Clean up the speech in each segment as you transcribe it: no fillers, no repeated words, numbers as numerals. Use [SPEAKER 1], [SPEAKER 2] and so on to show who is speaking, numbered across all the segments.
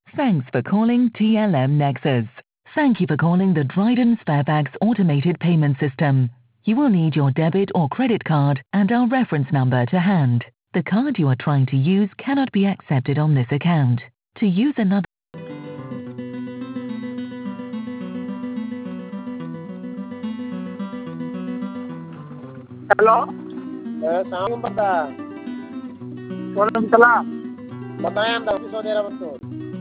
[SPEAKER 1] Thanks for calling TLM Nexus. Thank you for calling the Dryden Sparebags automated payment system. You will need your debit or credit card and our reference number to hand. The card you are trying to use cannot be accepted on this account. To use another
[SPEAKER 2] hello
[SPEAKER 3] सलाम बता
[SPEAKER 2] वालेकुम सलाम
[SPEAKER 3] बताएं हम दस सौ दे रहा बच्चों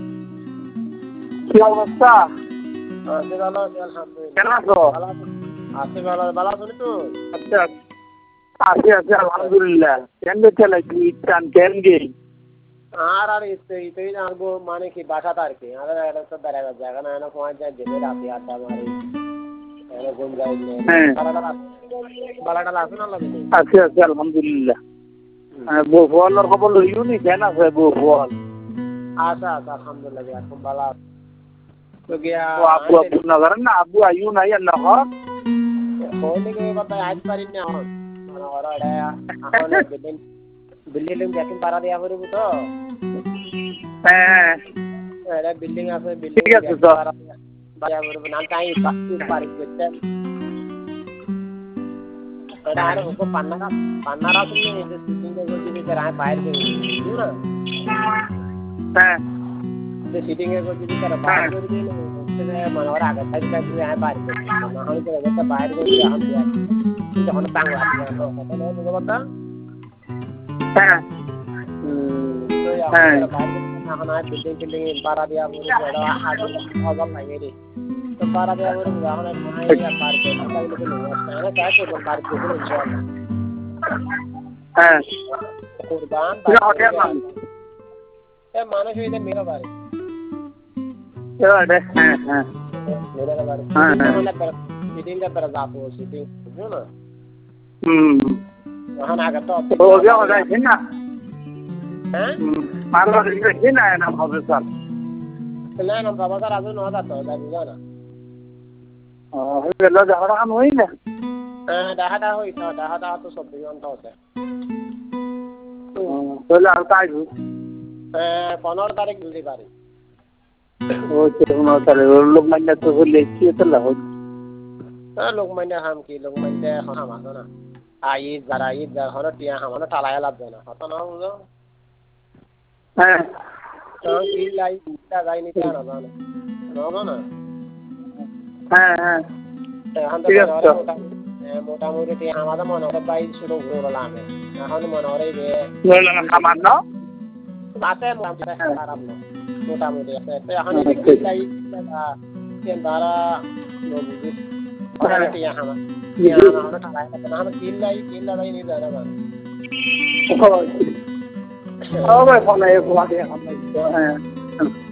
[SPEAKER 2] কি অবস্থা
[SPEAKER 3] आसे वाला अल्हम्दुलिल्लाह
[SPEAKER 2] কেন আছো
[SPEAKER 3] आसे वाला बाला सुनी तो
[SPEAKER 2] আচ্ছা আছি আছি আলহামদুলিল্লাহ কেন দেখতে লাগি টান কেন গে
[SPEAKER 3] আর ইতে আরগো মানে কি বাসা তার কি আর এটা তো দাঁড়া জায়গা না না পৌঁছ যায় যেতে রাতে আড্ডা মারি এনে ঘুম যায় বালাটা লাসু না লাগে
[SPEAKER 2] আছি আছি আলহামদুলিল্লাহ বউ ফলের খবর লইও নি কেন আছে বউ ফল
[SPEAKER 3] আচ্ছা আচ্ছা আলহামদুলিল্লাহ এখন বালা তো গিয়া
[SPEAKER 2] আবু আবু নগর না আবু আইউ নাই আল্লাহ
[SPEAKER 3] হইলে গে কথা আজ পারি না মানে ওরা এখন বিল্ডিং দেখেন পারা দেয়া পড়ব তো
[SPEAKER 2] হ্যাঁ
[SPEAKER 3] এটা বিল্ডিং আছে বিল্ডিং
[SPEAKER 2] ঠিক আছে তো
[SPEAKER 3] বাড়া পড়ব না তাই পারি করতে এটা আর ওকে পান্নারা শুনে এই সিটিং এর যদি তারা বাইরে গিয়ে না
[SPEAKER 2] হ্যাঁ
[SPEAKER 3] যে সিটিং এর যদি তারা বাইরে করে দিলে মানে ওরা আগে থেকে দিয়ে বাইরে করতে না হলে তো এটা বাইরে করে আম দিয়া যখন টাঙ্গা আছে কথা না বুঝা
[SPEAKER 2] হ্যাঁ
[SPEAKER 3] তো
[SPEAKER 2] হ্যাঁ
[SPEAKER 3] এখন আর বিল্ডিং পাড়া দেওয়া পড়ে এটা আগে অজল লাগে রে তো পাড়া দেওয়া পড়ে এখন মাই পার করতে লাগলে তো না চাই তো পার করতে ইনশাআল্লাহ
[SPEAKER 2] হ্যাঁ
[SPEAKER 3] কুরবান এ মানুষ হইতে মেরা পারে
[SPEAKER 2] হ্যাঁ হ্যাঁ
[SPEAKER 3] মেরা পারে সিটিং का तरह जातो सिटिंग जो ना এখন আগে তো
[SPEAKER 2] ও গিয়ে যাচ্ছে না
[SPEAKER 3] হ্যাঁ
[SPEAKER 2] মারলা দিকে না না হবে স্যার
[SPEAKER 3] না না বাবা স্যার আজ না যাতো জানি না
[SPEAKER 2] হয়ে গেল ঝগড়া কাম হই না
[SPEAKER 3] হ্যাঁ ডাহাটা হইছে ডাহাটা তো সব দিন হচ্ছে
[SPEAKER 2] তাহলে আর কাজ
[SPEAKER 3] 15 তারিখ দিতে পারি
[SPEAKER 2] ও 15 তারিখ লোক মানে তো হলে কি তো লাভ
[SPEAKER 3] লোক মানে হাম কি লোক মানে হাম আছে না ঈদ যারা হলো টিয়া হামানো ঠালায় লাভ যায় না হতো না বুঝো
[SPEAKER 2] হ্যাঁ
[SPEAKER 3] তো কি লাই টা যায়নি তা না জানো জানো না
[SPEAKER 2] হ্যাঁ হ্যাঁ
[SPEAKER 3] এখন তো মোটামুটি টিয়া আমাদের মনে হয় বাই শুরু হলো লামে এখন মনে হয় যে
[SPEAKER 2] বললাম খাবার না
[SPEAKER 3] আছে খারাপ না মোটামুটি আছে তো এখন কি লাই কেন দ্বারা বুঝি ওরা টিয়া হামা হামানো ঠালায় না এখন কি লাই নি জানা না
[SPEAKER 2] ও ভাই ফোনে এক বাদে আমরা হ্যাঁ